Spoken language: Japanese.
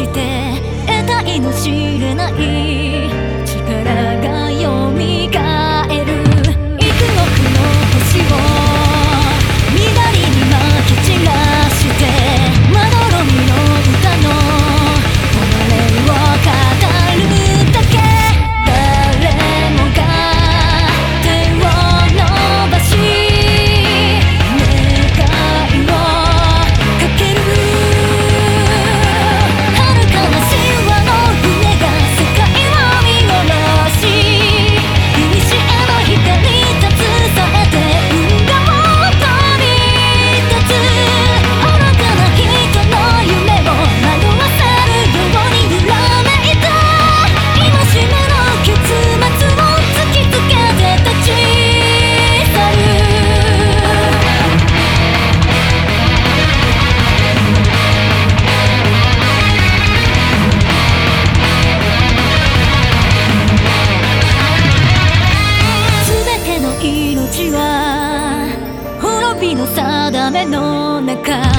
して得体の知れない力が蘇る幾億の星を緑にまき散らしてまどろみの歌の誉れを語るだけ誰もが手を伸ばし願いをかける遥かな神話の船が世界を見下ろし古の光に携えて運河を飛び立つ愚かな人の夢を惑わせるように揺らめいた今しめの結末を突きつけて立ち去る全ての命は滅びの定めの中